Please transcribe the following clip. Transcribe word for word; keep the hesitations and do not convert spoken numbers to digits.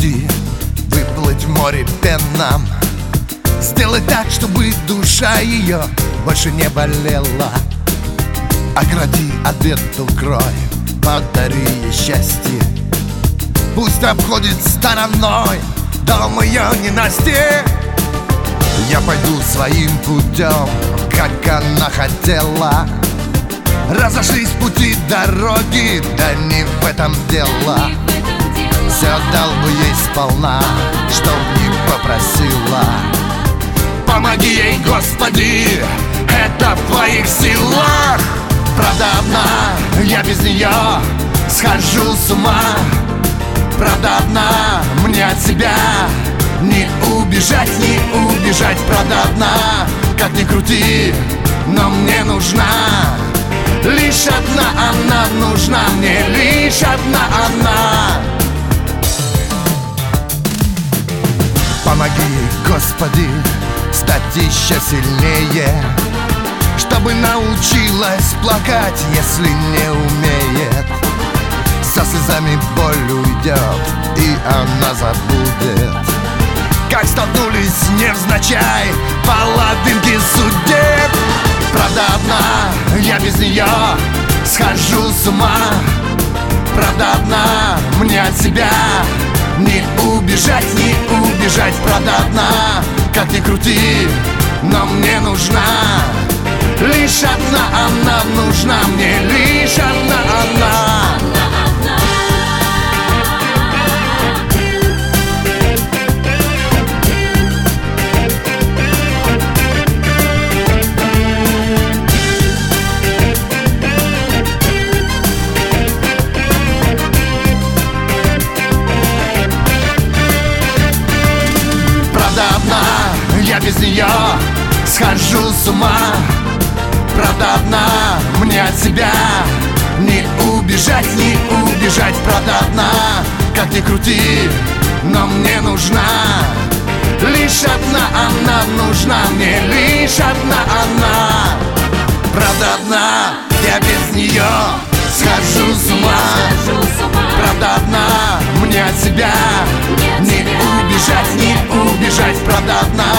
пути, выплыть в море пенном, сделать так, чтобы душа ее больше не болела. Огради от бед укрой, подари ей счастье. Пусть обходит стороной дом ее ненастье. Я пойду своим путем, как она хотела. Разошлись пути дороги, да не в этом дело. Все дал бы ей сполна, чтоб не попросила. Помоги ей, Господи, это в твоих силах. Правда одна, я без нее схожу с ума. Правда одна, мне от себя не убежать, не убежать. Правда одна, как ни крути, но мне нужна. Лишь одна она нужна мне, лишь одна она. Помоги ей, Господи, стать еще сильнее, чтобы научилась плакать, если не умеет. Со слезами боль уйдет, и она забудет, как столкнулись невзначай половинки судеб. Правда одна, я без нее схожу с ума. Правда одна, мне от себя не убежать, не убежать. Правда одна, как ни крути, но мне нужна. Лишь одна она нужна мне, лишь одна она. Я без нее схожу с ума. Правда одна, мне от себя не убежать, не убежать. Правда одна, как ни крути, но мне нужна. Лишь одна она нужна мне, лишь одна она. Правда одна, я без нее схожу с ума. Правда одна, мне от себя не убежать, не убежать. Правда одна,